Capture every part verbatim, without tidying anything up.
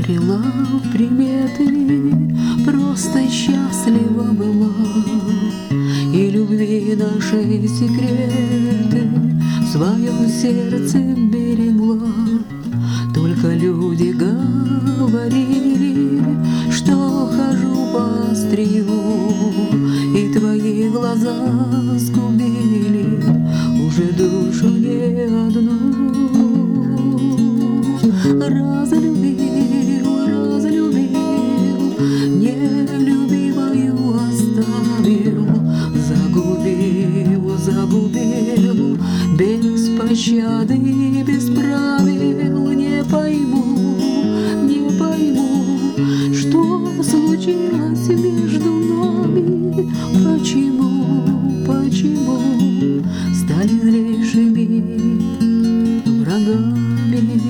верила в приметы, просто счастлива была, и любви нашей секреты в своем сердце берегла. Только люди говорили, что хожу по острию, и твои глаза сгубили уже душу не одну. Разлюбил, разлюбил, нелюбимую оставил, загубил, загубил, без пощады, без правил. Не пойму, не пойму, что случилось между нами, почему, почему стали злейшими врагами.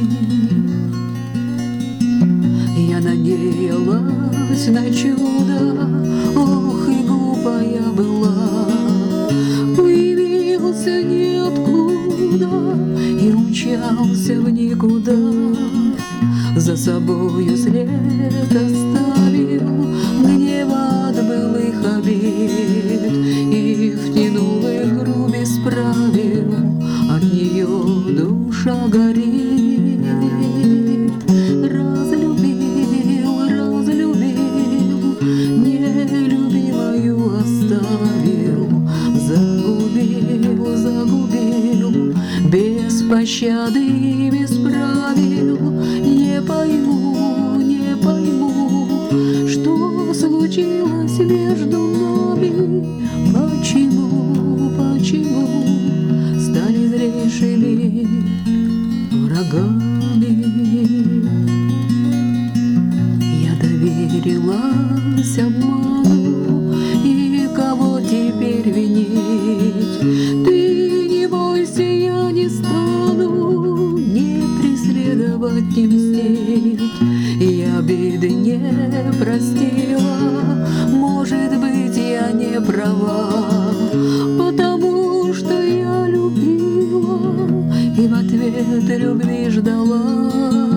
Я надеялась на чудо, ох, и глупая была. Появился ниоткуда и умчался в никуда, за собою след оставил, гнева от былых обид, и втянул игру бесправил, от нее душа горит. Разлюбил, разлюбил, нелюбимую оставил, загубил, загубил, без пощады, без правил. Не пойму, не пойму, что случилось между нами, почему, почему стали злейшими врагами. Я доверилась обману, и кого теперь винить? Ты не бойся, я не стану не преследовать, не мстить. Я обиды не простила, может быть, я не права, потому что я любила и в ответ любви ждала.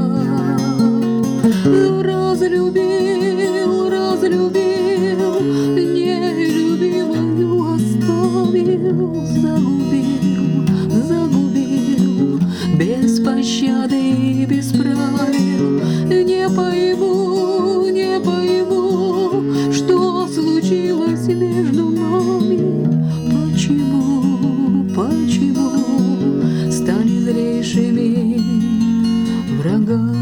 Разлюбил, разлюбил, нелюбимую оставил, загубил, загубил, без пощады, без правил. Не пойму, не пойму, что случилось между нами, почему, почему стали злейшими врагами.